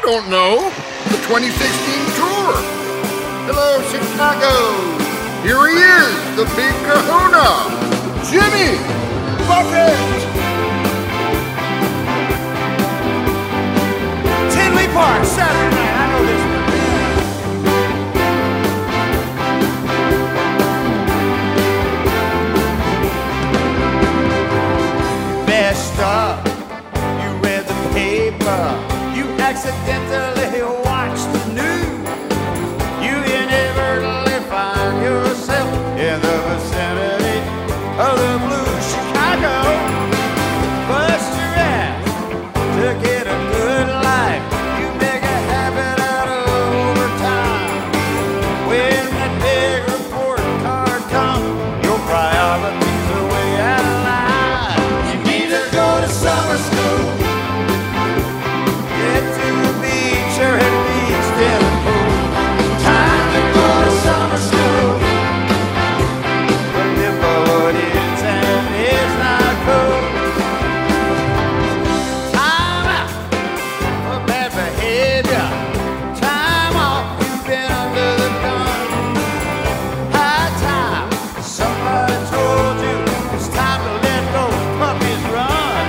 don't know. The 2016 tour. Hello, Chicago. Here he is, the big kahuna, Jimmy Buffett. Tinley Park, Saturday night. I know this one. Messed up. You read the paper. You accidentally watched the news. You inadvertently find yourself in the vicinity of the blue Chicago. Bust your ass to get a good life. You make a habit out of overtime. When that big report card comes, your priorities are way out of line. You need to go to summer school. Get to the beach or at least in a pool. Time to go to summer school. Remember what is and is not cool. Time out for bad behavior. Time off, you've been under the gun. High time, somebody told you it's time to let those puppies run.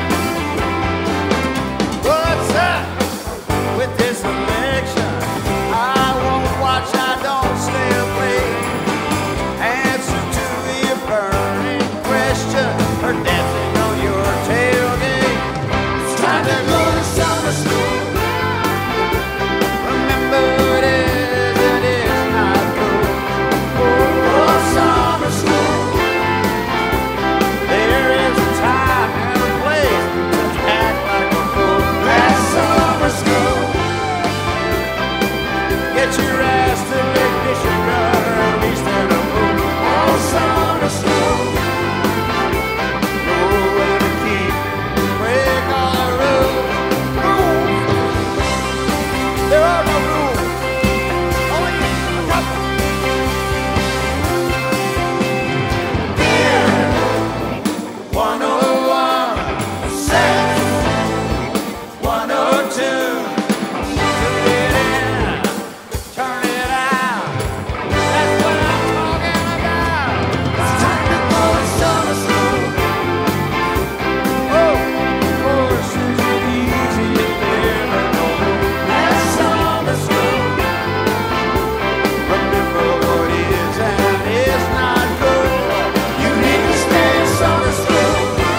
What's up with this election? I won't watch, I don't stay away. Answer to the burning question or dancing on your tailgate. It's time to go to summer school. Remember what is and is not cool. Oh, summer school. There is a time and a place to act like a fool. That's summer school. Get your ass to Lake Michigan or at least in a pool. Oh, summer school. No way to keep, break all the rules. There are no rules. Only a couple. Beer. 101. Sex. 102. Turn it in. Turn it out. That's what I'm talking about. It's time to go to summer school. Oh, of course, is it easy to live and know that's summer school. Remember what is and is not good. You need to stay in summer school.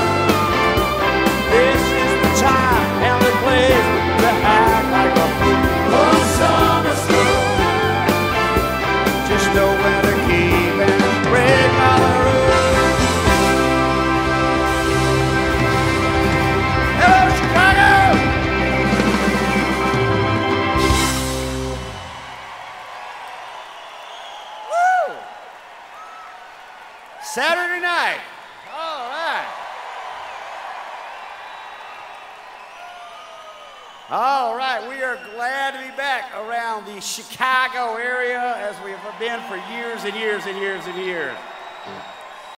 This is the time and the place to act like a fool. Oh, summer school. Just know when to keep and break all the rules. Hello, Chicago! Woo! Saturday night. All right. All right, we are glad to be back around the Chicago area as we have been for years and years and years and years.